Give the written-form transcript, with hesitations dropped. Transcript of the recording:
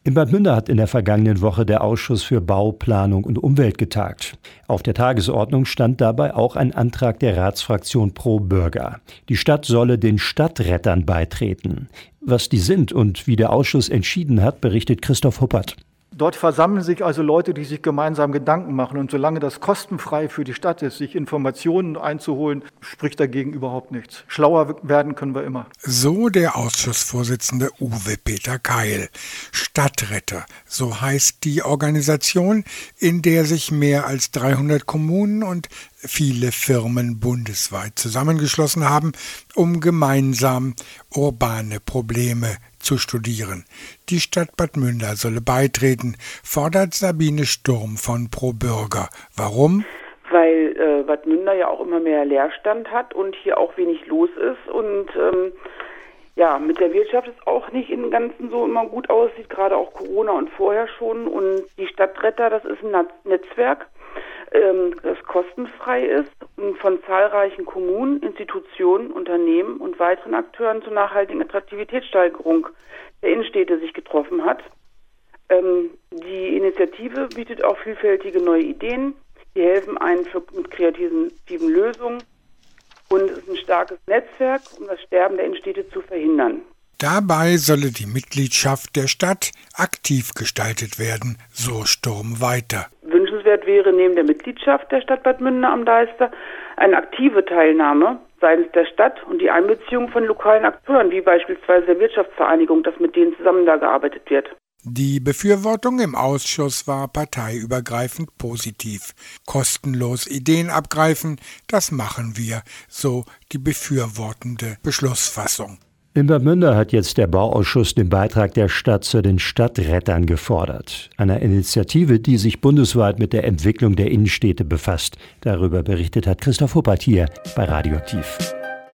In Bad Münder hat in der vergangenen Woche der Ausschuss für Bau, Planung und Umwelt getagt. Auf der Tagesordnung stand dabei auch ein Antrag der Ratsfraktion Pro Bürger. Die Stadt solle den Stadtrettern beitreten. Was die sind und wie der Ausschuss entschieden hat, berichtet Christoph Huppert. Dort versammeln sich also Leute, die sich gemeinsam Gedanken machen. Und solange das kostenfrei für die Stadt ist, sich Informationen einzuholen, spricht dagegen überhaupt nichts. Schlauer werden können wir immer. So der Ausschussvorsitzende Uwe Peter Keil. Stadtretter, so heißt die Organisation, in der sich mehr als 300 Kommunen und viele Firmen bundesweit zusammengeschlossen haben, um gemeinsam urbane Probleme zu studieren. Die Stadt Bad Münder solle beitreten, fordert Sabine Sturm von Pro Bürger. Warum? Weil Bad Münder ja auch immer mehr Leerstand hat und hier auch wenig los ist und mit der Wirtschaft es auch nicht im Ganzen so immer gut aussieht, gerade auch Corona und vorher schon. Und die Stadtretter, das ist ein Netzwerk, das kostenfrei ist und von zahlreichen Kommunen, Institutionen, Unternehmen und weiteren Akteuren zur nachhaltigen Attraktivitätssteigerung der Innenstädte sich getroffen hat. Die Initiative bietet auch vielfältige neue Ideen, die helfen einem mit kreativen Lösungen und es ist ein starkes Netzwerk, um das Sterben der Innenstädte zu verhindern. Dabei solle die Mitgliedschaft der Stadt aktiv gestaltet werden, so Sturm weiter. Wünschenswert wäre neben der Mitgliedschaft der Stadt Bad Münder am Deister eine aktive Teilnahme seitens der Stadt und die Einbeziehung von lokalen Akteuren, wie beispielsweise der Wirtschaftsvereinigung, dass mit denen zusammen da gearbeitet wird. Die Befürwortung im Ausschuss war parteiübergreifend positiv. Kostenlos Ideen abgreifen, das machen wir, so die befürwortende Beschlussfassung. In Bad Münder hat jetzt der Bauausschuss den Beitrag der Stadt zu den Stadtrettern gefordert. Einer Initiative, die sich bundesweit mit der Entwicklung der Innenstädte befasst. Darüber berichtet hat Christoph Huppert hier bei Radio Aktiv.